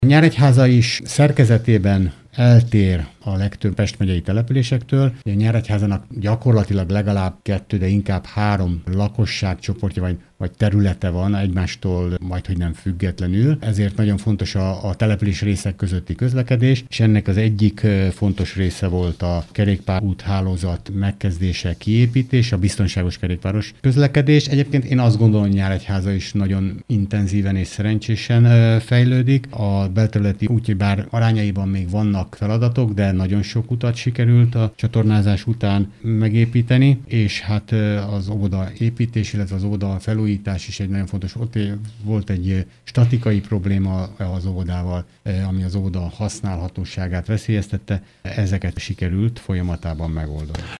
Nyíregyháza is szerkezetében eltér a legtöbb Pest megyei településektől. A Nyíregyházának gyakorlatilag legalább 2, de inkább 3 lakosságcsoportja vagy területe van egymástól majdhogy nem függetlenül. Ezért nagyon fontos a település részek közötti közlekedés, és ennek az egyik fontos része volt a kerékpárúthálózat megkezdése, kiépítése, a biztonságos kerékpáros közlekedés. Egyébként én azt gondolom, hogy Nyíregyháza is nagyon intenzíven és szerencsésen fejlődik. A belterületi útjai bár arányaiban még vannak feladatok, de nagyon sok utat sikerült a csatornázás után megépíteni, és hát az óvoda építés, illetve az óvoda felújítás is egy nagyon fontos. Ott volt egy statikai probléma az óvodával, ami az óvoda használhatóságát veszélyeztette. Ezeket sikerült folyamatában megoldani.